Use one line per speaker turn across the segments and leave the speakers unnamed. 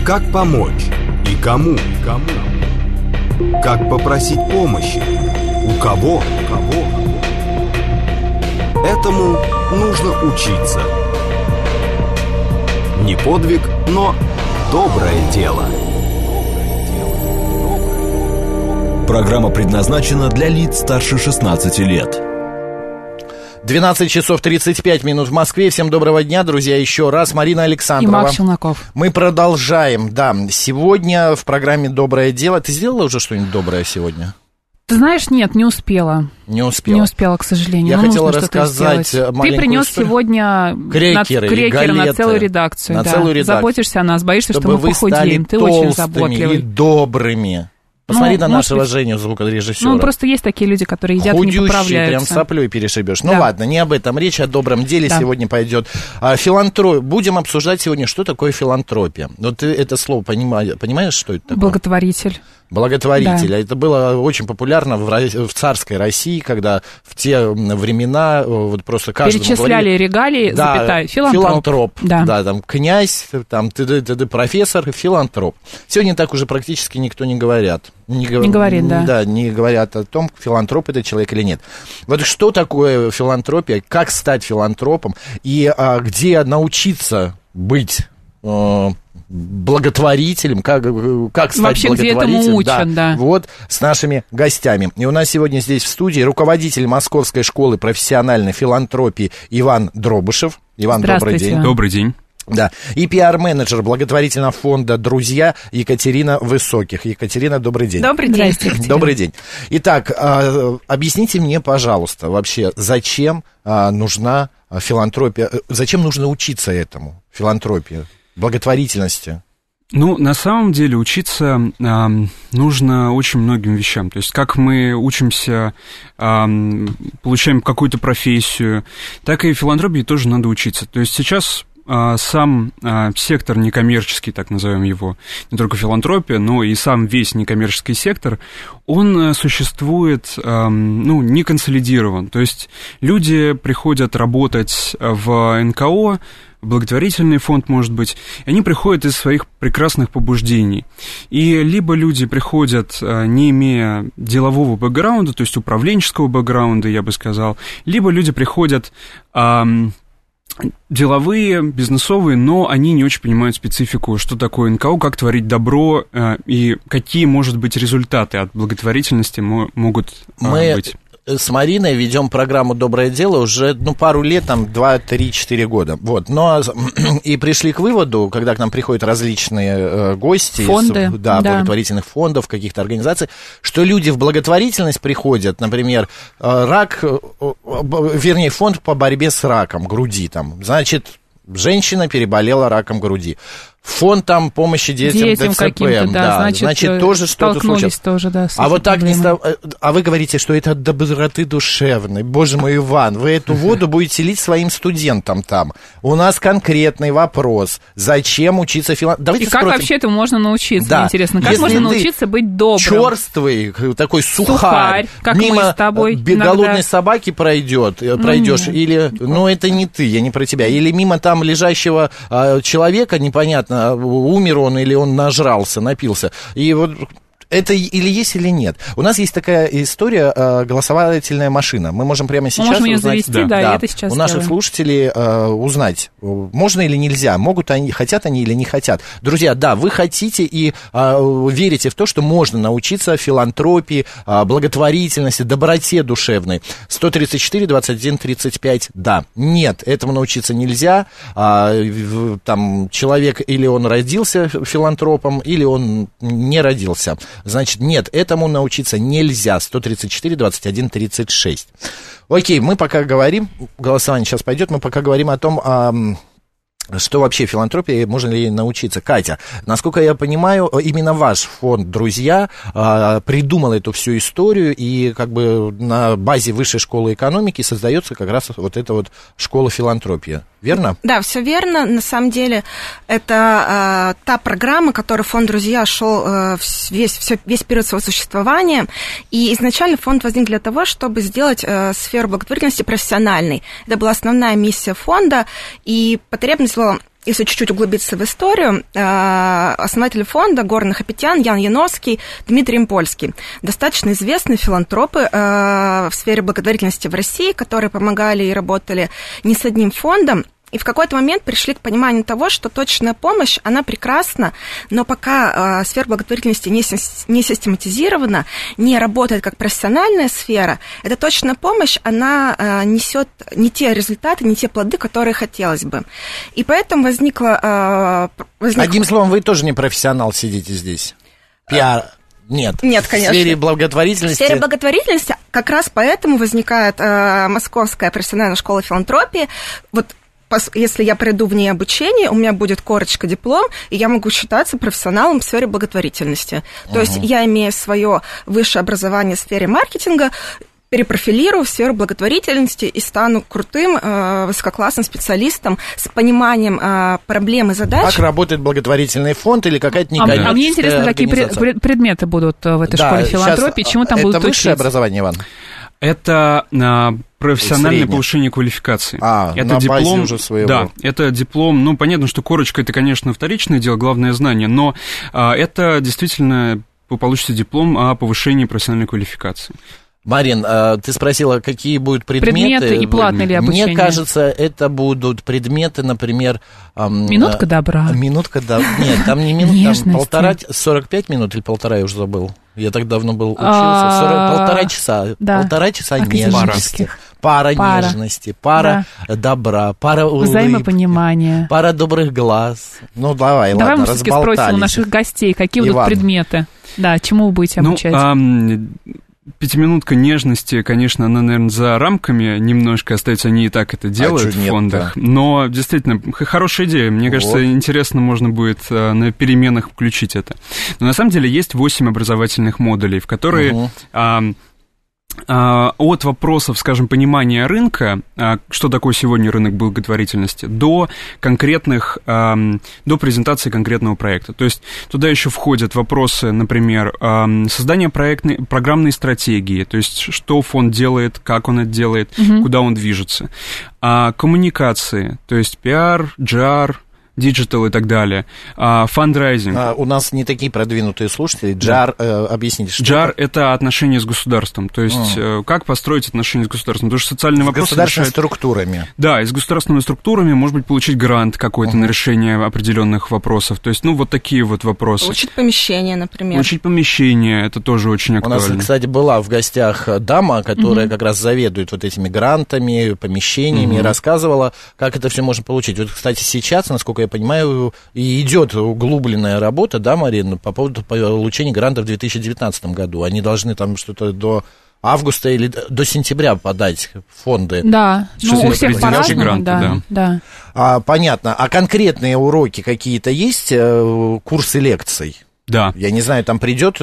Как помочь и кому? Как попросить помощи? У кого? Этому нужно учиться. Не подвиг, но доброе дело.
Программа предназначена для лиц старше 16 лет.
12 часов 35 минут в Москве. Всем доброго дня, друзья, еще раз. Марина Александрова.
И Макс Челноков.
Мы продолжаем, да. Сегодня в программе «Доброе дело». Ты сделала уже что-нибудь доброе сегодня?
Ты знаешь, нет, не успела. Не успела, к сожалению.
Я хотела рассказать маленькую
Ты принес
историю.
сегодня крекеры на целую редакцию.
На целую редакцию.
Заботишься о нас, боишься, что
чтобы
мы похудеем. Ты очень заботливый.
И добрыми. Посмотри на нашего Женю, звукорежиссера.
Ну, просто есть такие люди, которые едят и не поправляются.
Прям соплей перешибешь.
Да.
Ну, ладно, не об этом речь, о добром деле сегодня пойдет. Будем обсуждать сегодня, что такое филантропия. Вот ты это слово понимаешь, что это такое? Благотворитель. Да. Это было очень популярно в царской России, когда в те времена вот просто каждому
перечисляли регалии, запятая, филантроп.
Да, там князь, там ты профессор, филантроп. Сегодня так уже практически никто не говорят. Не говорит, да. Да, не говорят о том, филантроп это человек или нет. Вот что такое филантропия, как стать филантропом и где научиться быть благотворителем, как стать
вообще,
благотворителем.
Где этому учат, да.
Вот с нашими гостями. И у нас сегодня здесь в студии руководитель Московской школы профессиональной филантропии Иван Дробышев. Иван, добрый день.
Добрый день.
Да. И пиар-менеджер благотворительного фонда «Друзья» Екатерина Высоких. Екатерина, добрый день.
Добрый день.
Добрый день. Итак, объясните мне, пожалуйста, вообще, зачем нужна филантропия, зачем нужно учиться этому, филантропии, благотворительности?
Ну, на самом деле, учиться нужно очень многим вещам. То есть, как мы учимся, получаем какую-то профессию, так и филантропии тоже надо учиться. То есть, сейчас сам сектор некоммерческий, так назовем его, не только филантропия, но и сам весь некоммерческий сектор, он существует, не консолидирован. То есть люди приходят работать в НКО, в благотворительный фонд, может быть, и они приходят из своих прекрасных побуждений. И либо люди приходят, не имея делового бэкграунда, то есть управленческого бэкграунда, я бы сказал, либо люди приходят деловые, бизнесовые, но они не очень понимают специфику, что такое НКО, как творить добро и какие, может быть, результаты от благотворительности могут быть.
С Мариной ведем программу «Доброе дело» уже, пару лет, 2, 3, 4 года. Вот. Но и пришли к выводу, когда к нам приходят различные гости
фонды,
из благотворительных фондов, каких-то организаций, что люди в благотворительность приходят, например, фонд по борьбе с раком груди, значит, женщина переболела раком груди. Фонд помощи детям ДЦП, значит, тоже что-то случилось.
Тоже,
а вот так а вы говорите, что это от доброты душевной. Боже мой, Иван, вы эту воду будете лить своим студентам там. У нас конкретный вопрос. Зачем учиться филантропии?
И как вообще этому можно научиться? Мне интересно, как можно научиться быть добрым?
Черствый, такой сухарь,
как
мимо
мы с тобой
голодной собаки пройдешь, или, это не ты, я не про тебя, или мимо лежащего человека, непонятно, умер он или он нажрался, напился. И вот это или есть, или нет. У нас есть такая история, голосовательная машина. Мы можем прямо сейчас
можем ее
узнать,
завести, и это сейчас
у наших слушателей узнать, можно или нельзя, могут они, хотят они или не хотят. Друзья, вы хотите и верите в то, что можно научиться филантропии, благотворительности, доброте душевной. 134, 21, 35, да. Нет, этому научиться нельзя. Человек или он родился филантропом, или он не родился. Значит, нет, этому научиться нельзя. 134, 21, 36. Окей, мы пока говорим, голосование сейчас пойдет, мы пока говорим о том, что вообще филантропия, можно ли ей научиться. Катя, насколько я понимаю, именно ваш фонд «Друзья» придумал эту всю историю, и на базе Высшей школы экономики создается как раз вот эта вот школа филантропии. Верно?
Да, все верно. На самом деле, это та программа, которой фонд «Друзья» шел весь период своего существования. И изначально фонд возник для того, чтобы сделать сферу благотворительности профессиональной. Это была основная миссия фонда, и потребность была если чуть-чуть углубиться в историю, основатель фонда горных опитян Ян Яновский, Дмитрий Импольский. Достаточно известные филантропы в сфере благотворительности в России, которые помогали и работали не с одним фондом. И в какой-то момент пришли к пониманию того, что точная помощь, она прекрасна, но пока сфера благотворительности не систематизирована, не работает как профессиональная сфера, эта точная помощь, она несет не те результаты, не те плоды, которые хотелось бы. И поэтому возникло...
Одним словом, вы тоже не профессионал сидите здесь. Пиар... Нет,
конечно.
В сфере благотворительности...
В сфере благотворительности как раз поэтому возникает Московская профессиональная школа филантропии. Вот если я пройду в ней обучение, у меня будет корочка, диплом, и я могу считаться профессионалом в сфере благотворительности. То есть я, имея свое высшее образование в сфере маркетинга, перепрофилирую в сферу благотворительности и стану крутым, высококлассным специалистом с пониманием проблем и задач.
Как работает благотворительный фонд или какая-то некоммерческая
А мне интересно, какие предметы будут в этой школе филантропии, чему там будут учиться?
Это высшее образование, Иван?
Это профессиональное повышение квалификации. Это диплом уже своего. Да, это диплом. Ну, понятно, что корочка это, конечно, вторичное дело, главное знание, но это действительно вы получите диплом о повышении профессиональной квалификации.
Марин, ты спросила, какие будут предметы
и платное ли обучение?
Мне кажется, это будут предметы, например...
Минутка добра.
Минутка добра. Нет, там не минутка, 45 минут или полтора, я уже забыл. Я так давно был учился. Полтора часа.
Да.
Полтора часа нежности. Пара нежности, пара добра, пара улыбки.
Взаимопонимания.
Пара добрых глаз. Ну, давай, ладно, разболтались.
Давай мы все-таки спросим у наших гостей, какие будут предметы. Да, чему вы будете обучать?
Пятиминутка нежности, конечно, она, наверное, за рамками немножко остается, они и так это делают в фондах, но действительно, хорошая идея, мне кажется, интересно можно будет на переменах включить это. Но на самом деле есть 8 образовательных модулей, в которые... от вопросов, скажем, понимания рынка, что такое сегодня рынок благотворительности, до конкретных, до презентации конкретного проекта. То есть туда еще входят вопросы, например, создание программной стратегии, то есть что фонд делает, как он это делает, куда он движется, коммуникации, то есть пиар, GR, диджитал и так далее, фандрайзинг.
У нас не такие продвинутые слушатели. JAR, объясните, что
JAR — это отношения с государством, то есть как построить отношения с государством, потому что социальные вопросы...
С государственными структурами.
Да, и с государственными структурами, может быть, получить грант какой-то на решение определенных вопросов, то есть, ну, вот такие вот вопросы.
Получить помещение, например.
Получить помещение, это тоже очень актуально.
У нас, кстати, была в гостях дама, которая как раз заведует вот этими грантами, помещениями, и рассказывала, как это все можно получить. Вот, кстати, сейчас, насколько я понимаю, и идет углубленная работа, да, Марина, по поводу получения гранта в 2019 году. Они должны там что-то до августа или до сентября подать в фонды.
Да, ну, у всех по-разному, да.
Понятно. А конкретные уроки какие-то есть, курсы лекций?
Да.
Я не знаю, там придет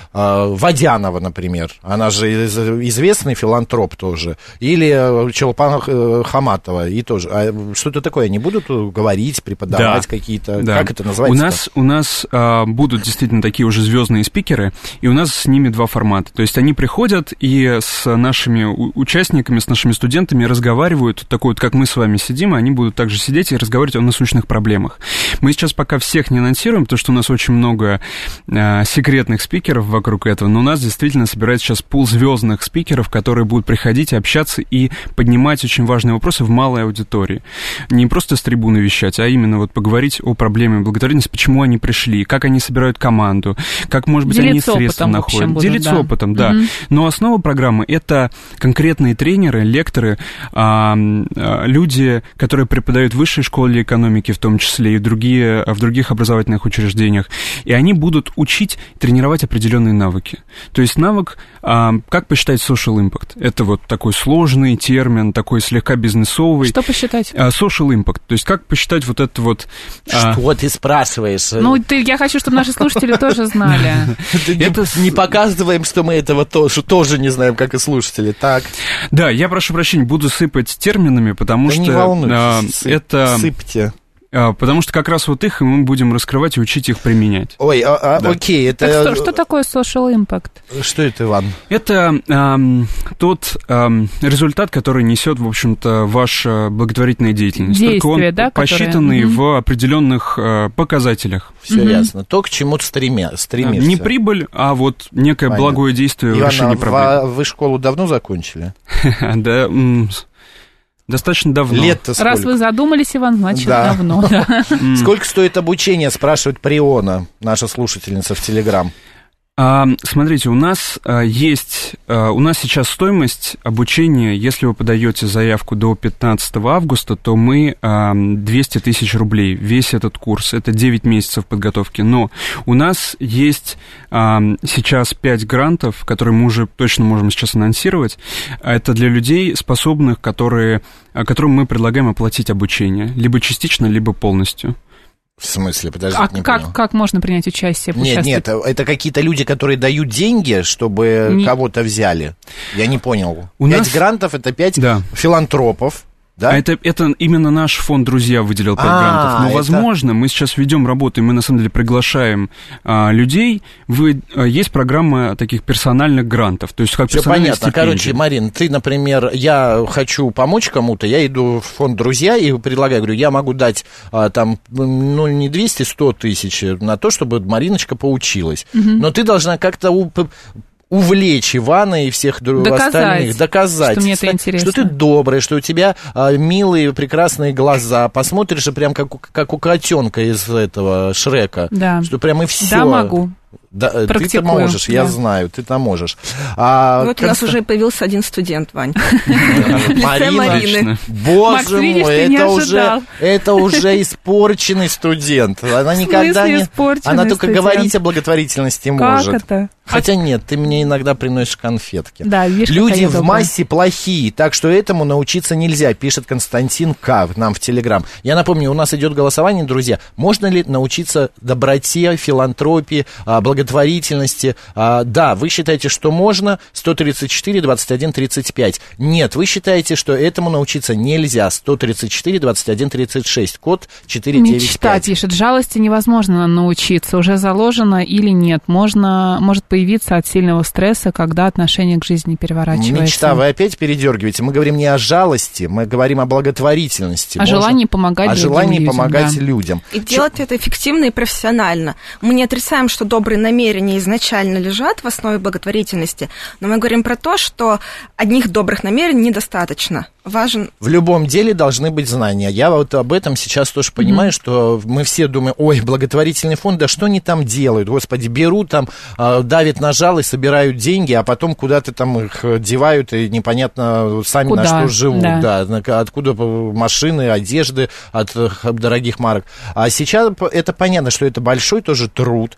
Водянова, например, она же известный филантроп тоже, или Чолпан Хаматова, и тоже. А что-то такое, они будут говорить, преподавать какие-то, как это называется?
У нас будут действительно такие уже звездные спикеры, и у нас с ними два формата. То есть они приходят и с нашими участниками, с нашими студентами разговаривают, такой вот, как мы с вами сидим, и они будут также сидеть и разговаривать о насущных проблемах. Мы сейчас пока всех не анонсируем, потому что у нас очень много секретных спикеров вокруг этого, но у нас действительно собирается сейчас пул звездных спикеров, которые будут приходить, общаться и поднимать очень важные вопросы в малой аудитории. Не просто с трибуны вещать, а именно вот поговорить о проблеме благотворительности, почему они пришли, как они собирают команду, как, может быть, они средства находят. Делиться опытом, да. Но основа программы — это конкретные тренеры, лекторы, люди, которые преподают в высшей школе экономики, в том числе и в других образовательных учреждениях, и они будут учить, тренировать определенные навыки. То есть навык, как посчитать social impact. Это вот такой сложный термин, такой слегка бизнесовый.
Что посчитать?
Social impact. То есть как посчитать вот это вот...
Что ты спрашиваешь?
Ну, я хочу, чтобы наши слушатели тоже знали.
Не показываем, что мы этого тоже не знаем, как и слушатели. Так.
Да, я прошу прощения, буду сыпать терминами, потому что...
Не волнуйтесь,
это...
Сыпьте.
Потому что как раз вот их мы будем раскрывать и учить их применять.
Ой, окей, это...
Так что такое social impact?
Что это, Иван?
Это тот результат, который несет, в общем-то, ваша благотворительная деятельность.
Действия,
только он
да,
посчитанный в определенных показателях.
Все ясно. То, к чему ты стремишься.
Не прибыль, а вот некое благое действие в решении проблем.
Вы школу давно закончили?
Да, достаточно давно.
Лет-то сколько?
Раз вы задумались, Иван, значит, давно.
Сколько стоит обучение, спрашивает Приона, наша слушательница в Телеграм.
Смотрите, у нас сейчас стоимость обучения, если вы подаете заявку до 15 августа, то мы 200 тысяч рублей, весь этот курс, это 9 месяцев подготовки, но у нас есть сейчас 5 грантов, которые мы уже точно можем сейчас анонсировать, это для людей, способных, которым мы предлагаем оплатить обучение, либо частично, либо полностью.
В смысле? Подождите, не понял.
Как можно принять участие?
Нет, это какие-то люди, которые дают деньги, чтобы кого-то взяли. Я не понял. 5 грантов, это 5 филантропов. Да?
Это именно наш фонд «Друзья» выделил 5 грантов. Но, возможно, мы сейчас ведем работу, и мы, на самом деле, приглашаем людей. Есть программа таких персональных грантов. То есть, как
все понятно. Стипендии. Короче, Марин, ты, например, я хочу помочь кому-то, я иду в фонд «Друзья» и предлагаю, говорю, я могу дать там, не 200, 100 тысяч на то, чтобы Мариночка поучилась. Но ты должна как-то увлечь Ивана и всех остальных, доказать, что ты добрый, что у тебя милые, прекрасные глаза, посмотришь же прям как у котенка из этого Шрека, что прям и все.
Да, могу.
Да, ты-то можешь, я знаю, ты-то можешь.
Вот у нас уже появился один студент, Вань.
Марина, боже мой, это уже испорченный студент. Она никогда не... Она только говорить о благотворительности может.
Как это?
Хотя нет, ты мне иногда приносишь конфетки.
Да, видишь,
люди в массе плохие, так что этому научиться нельзя, пишет Константин К. нам в Телеграм. Я напомню, у нас идет голосование, друзья. Можно ли научиться доброте, филантропии, благотворительности? Да, вы считаете, что можно. 134, 21, 35. Нет, вы считаете, что этому научиться нельзя. 134, 21, 36. Код 495.
Мечта пишет. Жалости невозможно научиться. Уже заложено или нет. Может появиться от сильного стресса, когда отношение к жизни переворачивается.
Мечта, вы опять передергиваете. Мы говорим не о жалости, мы говорим о благотворительности.
О желании помогать
людям.
И делать это эффективно и профессионально. Мы не отрицаем, что добрые намерения изначально лежат в основе благотворительности, но мы говорим про то, что одних добрых намерений недостаточно. В
любом деле должны быть знания. Я вот об этом сейчас тоже понимаю, что мы все думаем, ой, благотворительный фонд, да что они там делают? Господи, берут там, давят на жалость, собирают деньги, а потом куда-то там их девают, и непонятно сами на что живут. Да. Откуда машины, одежды от дорогих марок. А сейчас это понятно, что это большой тоже труд.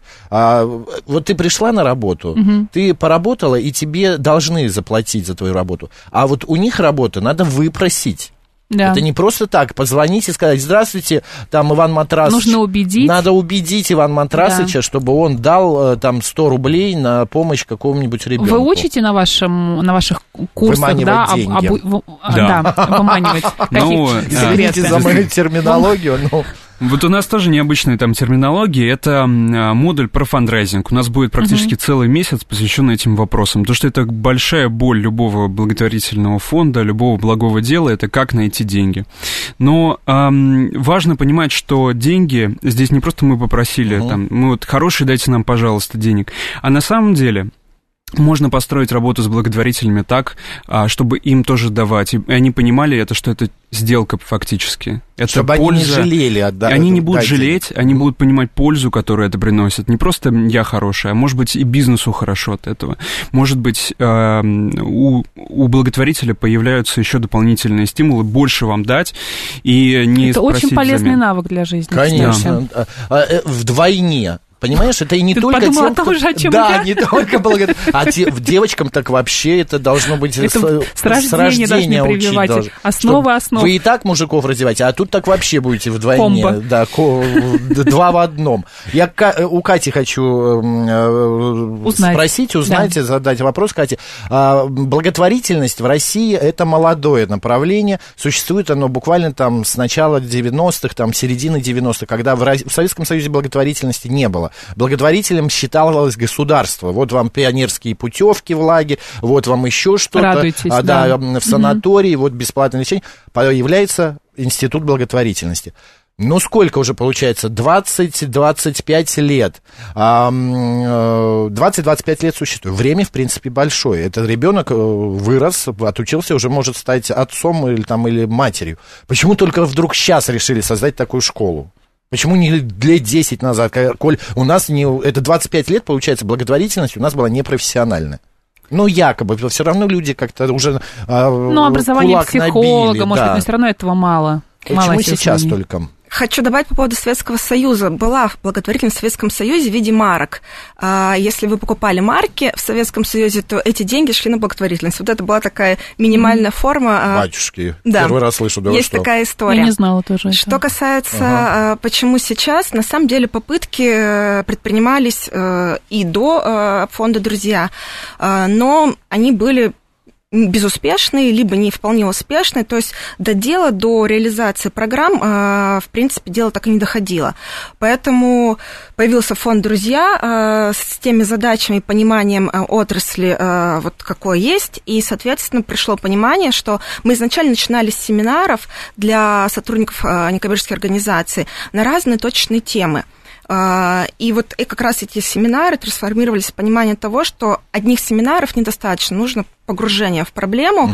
Вот ты пришла на работу, ты поработала, и тебе должны заплатить за твою работу. А вот у них работа надо выпросить. Да. Это не просто так, позвонить и сказать, здравствуйте, там Иван Матрасыч.
Нужно убедить.
Надо убедить Ивана Матрасыча, чтобы он дал там 100 рублей на помощь какому-нибудь ребенку.
Вы учите на ваших курсах,
выманивать деньги.
Выманивать.
Извините за мою терминологию, но...
Вот у нас тоже необычная там терминология, это модуль про фандрайзинг. У нас будет практически целый месяц, посвященный этим вопросам, потому что это большая боль любого благотворительного фонда, любого благого дела, это как найти деньги. Но важно понимать, что деньги, здесь не просто мы попросили, там, мы вот хорошие, дайте нам, пожалуйста, денег, а на самом деле... Можно построить работу с благотворителями так, чтобы им тоже давать. И они понимали это, что это сделка фактически. Это
чтобы
польза.
Они не жалели.
Они не будут жалеть, они будут понимать пользу, которую это приносит. Не просто я хороший, а может быть и бизнесу хорошо от этого. Может быть у благотворителя появляются еще дополнительные стимулы больше вам дать и не
это
спросить
очень полезный
взамен.
навык для жизни.
Конечно. Вдвойне. Понимаешь, это и не
Ты
только
подумала
тем,
тоже, о чем
да,
я?
не только девочкам так вообще это должно быть
Это с рождения должны прививать. Основы основ.
Вы и так мужиков раздеваете, а тут так вообще будете вдвойне.
Комбо.
Да, два в одном. Я у Кати хочу узнать, задать вопрос, Кате. Благотворительность в России – это молодое направление. Существует оно буквально там с начала 90-х, там, середины 90-х, когда в Советском Союзе благотворительности не было. Благотворителем считалось государство. Вот вам пионерские путевки в лагерь, вот вам еще что-то.
Радуйтесь,
да. В санатории, вот бесплатное лечение. Появляется институт благотворительности. Ну, сколько уже получается? 20-25 лет. 20-25 лет существует. Время, в принципе, большое. Это ребенок вырос, отучился, уже может стать отцом или матерью. Почему только вдруг сейчас решили создать такую школу? Почему не лет 10 назад, коль у нас это 25 лет, получается, благотворительность у нас была непрофессиональная? Ну, якобы, все равно люди как-то уже
образование психолога,
набили,
может быть, но все равно этого мало.
Почему сейчас только?
Хочу добавить по поводу Советского Союза. Была благотворительность в Советском Союзе в виде марок. Если вы покупали марки в Советском Союзе, то эти деньги шли на благотворительность. Вот это была такая минимальная форма.
Батюшки, первый раз слышу. Да,
есть такая история.
Я не знала тоже.
Что касается, почему сейчас, на самом деле попытки предпринимались и до фонда «Друзья», но они были безуспешные, либо не вполне успешные, то есть до реализации программ, в принципе, дело так и не доходило. Поэтому появился фонд «Друзья» с теми задачами и пониманием отрасли, вот какой есть, и, соответственно, пришло понимание, что мы изначально начинали с семинаров для сотрудников некоммерческой организации на разные точечные темы. И вот как раз эти семинары трансформировались в понимание того, что одних семинаров недостаточно, нужно погружение в проблему,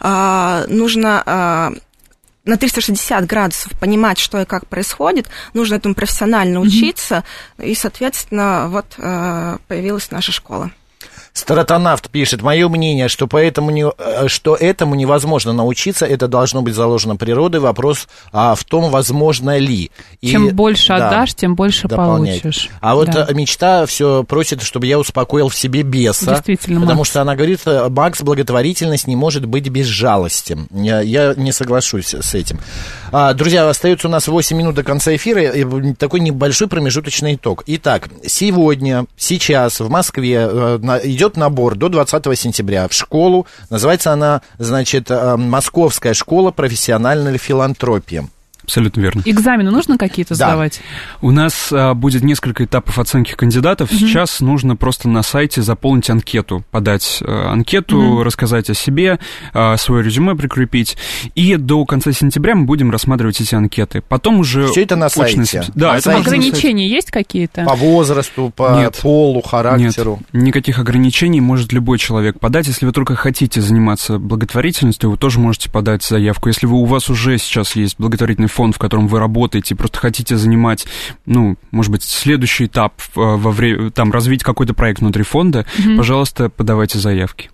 нужно на 360 градусов понимать, что и как происходит, нужно этому профессионально учиться, и, соответственно, вот появилась наша школа.
Стратонавт пишет: мое мнение, что этому невозможно научиться, это должно быть заложено природой. Вопрос в том, возможно ли.
Чем больше отдашь, тем больше получишь.
А вот мечта все просит, чтобы я успокоил в себе беса.
Действительно,
потому
Макс.
что она говорит: Макс, благотворительность не может быть без жалости. Я не соглашусь с этим. Друзья, остается у нас 8 минут до конца эфира. Такой небольшой промежуточный итог. Итак, сейчас в Москве идет набор до 20 сентября в школу. Называется она, Московская школа профессиональной филантропии.
Абсолютно верно.
Экзамены нужно какие-то сдавать?
У нас будет несколько этапов оценки кандидатов. Сейчас нужно просто на сайте заполнить анкету, подать анкету, рассказать о себе, свое резюме прикрепить. И до конца сентября мы будем рассматривать эти анкеты. Потом уже...
Все это на сайте?
Да,
это
ограничения есть какие-то?
По возрасту, по полу, характеру?
Нет, никаких ограничений может любой человек подать. Если вы только хотите заниматься благотворительностью, вы тоже можете подать заявку. Если у вас уже сейчас есть благотворительный фонд, в котором вы работаете, просто хотите занимать, может быть, следующий этап развить какой-то проект внутри фонда, пожалуйста, подавайте заявки.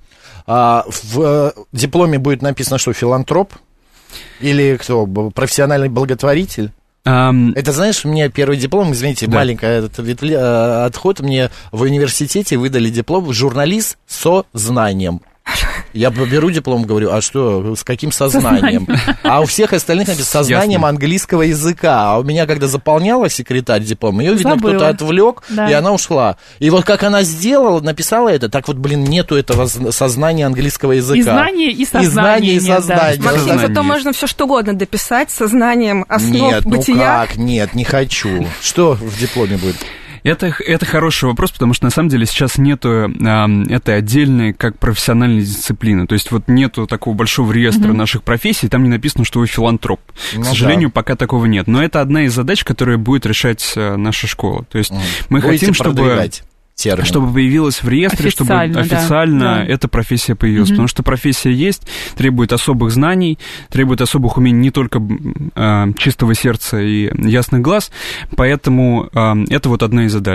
В дипломе будет написано, что филантроп? Или кто? Профессиональный благотворитель? Это, знаешь, мне первый диплом, извините, маленький отход, мне в университете выдали диплом «Журналист со знанием». Я беру диплом, говорю: а что, с каким сознанием? А у всех остальных написано «сознанием английского языка». А у меня, когда заполняла секретарь диплом, ее, видно, кто-то отвлек, и она ушла. И вот как она написала это, так вот, нету этого сознания английского языка.
И знания, и сознания.
Максим, зато можно все что угодно дописать сознанием основ бытия.
Нет, не хочу. Что в дипломе будет?
Это хороший вопрос, потому что на самом деле сейчас нету этой отдельной как профессиональной дисциплины. То есть вот нету такого большого реестра наших профессий, там не написано, что вы филантроп. К сожалению, пока такого нет. Но это одна из задач, которую будет решать наша школа. То есть мы хотим, чтобы появилась в реестре, чтобы официально эта профессия появилась. Потому что профессия есть, требует особых знаний, требует особых умений не только чистого сердца и ясных глаз, поэтому это вот одна из задач.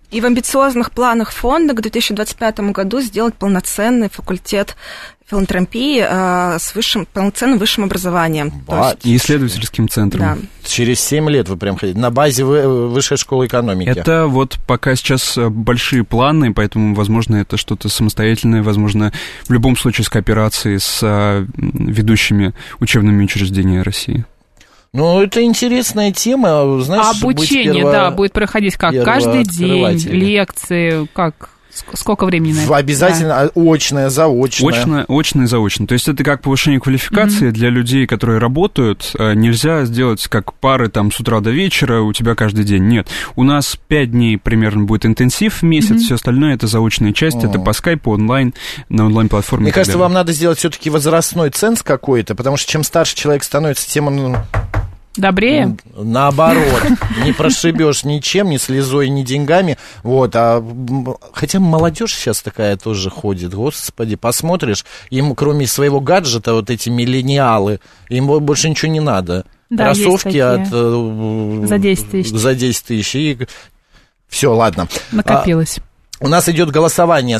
И в амбициозных планах фонда к 2025 году сделать полноценный факультет филантропии с полноценным высшим образованием.
И исследовательским центром.
Да.
Через 7 лет вы прям хотите, на базе Высшей школы экономики.
Это вот пока сейчас большие планы, поэтому, возможно, это что-то самостоятельное, возможно, в любом случае с кооперацией с ведущими учебными учреждениями России.
Ну, это интересная тема, знаешь,
обучение, будет проходить как? Каждый день, лекции, как? Сколько времени на это?
Обязательно очное, заочное.
Очное, заочное. То есть это как повышение квалификации для людей, которые работают. Нельзя сделать как пары там с утра до вечера, у тебя каждый день. Нет. У нас 5 дней примерно будет интенсив в месяц, все остальное это заочная часть, это по скайпу, онлайн, на онлайн-платформе.
Мне кажется, вам надо сделать все-таки возрастной ценз какой-то, потому что чем старше человек становится, тем он...
Добрее?
Наоборот, не прошибешь ничем, ни слезой, ни деньгами. Вот, хотя молодежь сейчас такая тоже ходит, господи, посмотришь, им кроме своего гаджета, вот эти миллениалы, им больше ничего не надо.
Да,
кроссовки
за 10 тысяч.
За 10 тысяч, и все, ладно.
Накопилось.
У нас идет голосование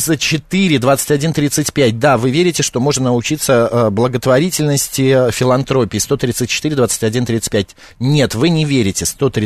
134-21-35. Да, вы верите, что можно научиться благотворительности, филантропии? 134-21-35. Нет, вы не верите.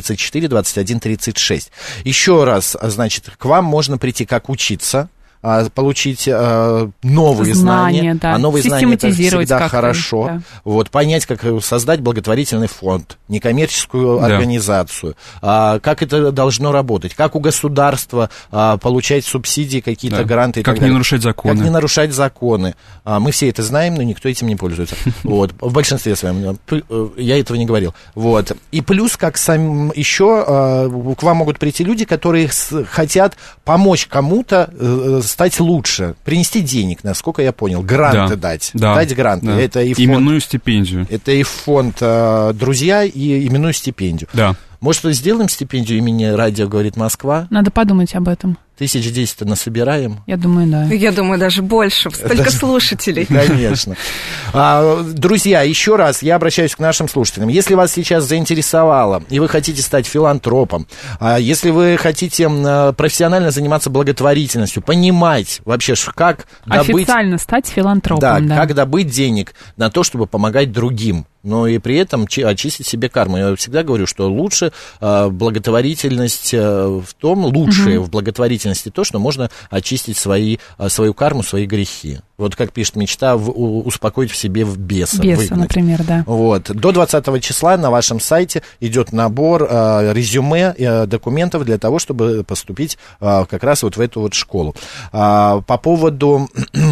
134-21-36. Еще раз, значит, к вам можно прийти как учиться, получить новые знания.
Да.
А новые знания это всегда хорошо.
Да.
Вот, понять, как создать благотворительный фонд, некоммерческую организацию, как это должно работать, как у государства получать субсидии, какие-то гранты и
как
так далее.
Не нарушать законы.
Как не нарушать законы. Мы все это знаем, но никто этим не пользуется. Вот, в большинстве своем. Я этого не говорил. Вот. И плюс, как еще к вам могут прийти люди, которые хотят помочь кому-то стать лучше, принести денег, насколько я понял, гранты дать гранты.
Да.
Это и
именную стипендию. Это
и фонд «Друзья», и именную стипендию.
Да.
Может, сделаем стипендию имени «Радио говорит Москва»?
Надо подумать об этом.
1010-то насобираем.
Я думаю, да.
Я думаю, даже больше. Столько слушателей.
Конечно. Друзья, еще раз я обращаюсь к нашим слушателям. Если вас сейчас заинтересовало, и вы хотите стать филантропом, если вы хотите профессионально заниматься благотворительностью, понимать вообще, как
официально стать филантропом.
Да, как добыть денег на то, чтобы помогать другим, но и при этом очистить себе карму. Я всегда говорю, что лучше благотворительность в том, лучшее в благотворительности то, что можно очистить свою карму, свои грехи. Вот как пишет мечта, успокоить в себе беса.
Беса, например, да.
Вот. До 20 числа на вашем сайте идет набор резюме документов для того, чтобы поступить как раз вот в эту вот школу. По поводу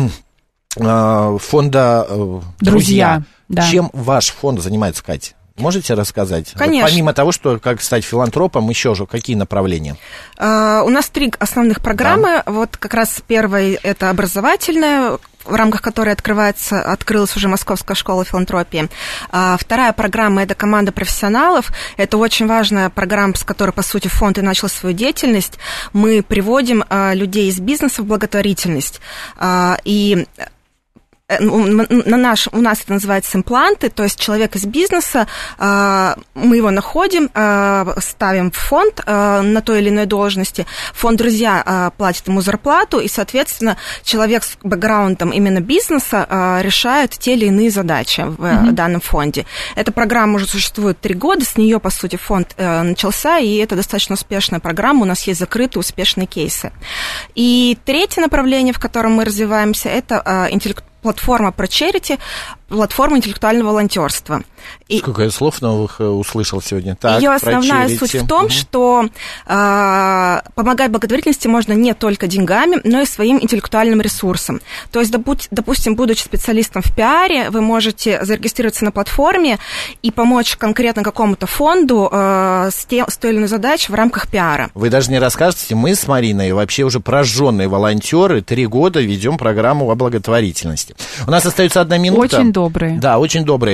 фонда «Друзья». Да. Чем ваш фонд занимается, Катя? Можете рассказать?
Конечно.
Вот помимо того, что как стать филантропом, еще же какие направления?
У нас 3 основных программы. Да. Вот как раз первая – это образовательная, в рамках которой открылась уже Московская школа филантропии. Вторая программа – это команда профессионалов. Это очень важная программа, с которой, по сути, фонд и начал свою деятельность. Мы приводим людей из бизнеса в благотворительность. И у нас это называется импланты, то есть человек из бизнеса, мы его находим, ставим в фонд на той или иной должности, фонд «Друзья» платит ему зарплату, и, соответственно, человек с бэкграундом именно бизнеса решает те или иные задачи в данном фонде. Эта программа уже существует 3 года, с нее, по сути, фонд начался, и это достаточно успешная программа, у нас есть закрытые успешные кейсы. И третье направление, в котором мы развиваемся, это платформа ProCharity, платформа интеллектуального волонтерства.
Сколько я слов новых услышал сегодня. Так,
ее основная суть в том, что помогать благотворительности можно не только деньгами, но и своим интеллектуальным ресурсом. То есть, допустим, будучи специалистом в пиаре, вы можете зарегистрироваться на платформе и помочь конкретно какому-то фонду с той или иной задачей в рамках пиара.
Вы даже не расскажете, мы с Мариной вообще уже прожженные волонтеры, 3 года ведем программу о благотворительности. У нас остается 1 минута.
Очень добрые.
Да, очень добрые.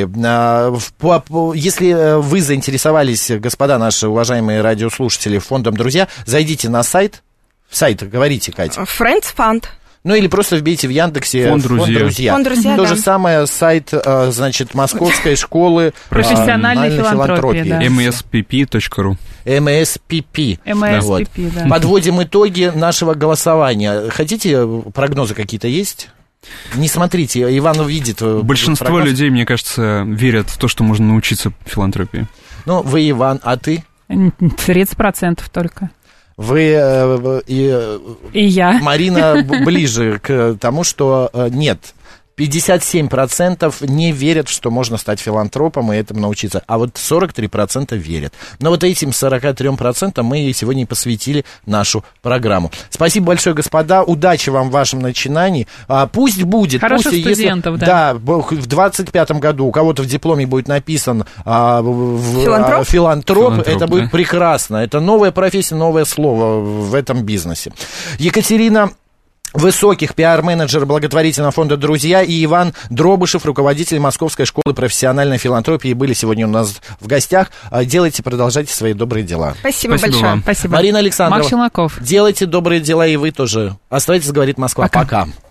Если вы заинтересовались, господа наши уважаемые радиослушатели, фондом «Друзья», зайдите на сайт. Сайт, говорите, Катя.
Friends Fund.
Ну, или просто вбейте в Яндексе
Фонд «Друзья».
Фонд «Друзья»,
То
да.
же самое сайт, значит, Московской школы
Профессиональной филантропии, да.
mspp.ru.
МСПП.
МСПП, да.
Подводим итоги нашего голосования. Хотите, прогнозы какие-то есть? Не смотрите, Иван увидит.
Большинство
прогноз.
людей, мне кажется, верят в то, что можно научиться филантропии.
Ну, вы, Иван, а ты?
30% только.
Вы
И я.
Марина ближе к тому, что нет. 57% не верят, что можно стать филантропом и этому научиться, а вот 43% верят. Но вот этим 43% мы сегодня и посвятили нашу программу. Спасибо большое, господа, удачи вам в вашем начинании. Пусть будет.
Хороших
пусть,
студентов,
если,
да.
в 25-м году у кого-то в дипломе будет написан
Филантроп?
Филантроп,
это будет
да.
прекрасно. Это новая профессия, новое слово в этом бизнесе. Екатерина Высоких, пиар-менеджер благотворительного фонда «Друзья», и Иван Дробышев, руководитель Московской школы профессиональной филантропии, были сегодня у нас в гостях. Делайте, продолжайте свои добрые дела.
Спасибо большое.
вам.
Спасибо.
Марина Александровна,
Марк Челноков.
делайте добрые дела и вы тоже. Оставайтесь, говорит Москва. Пока.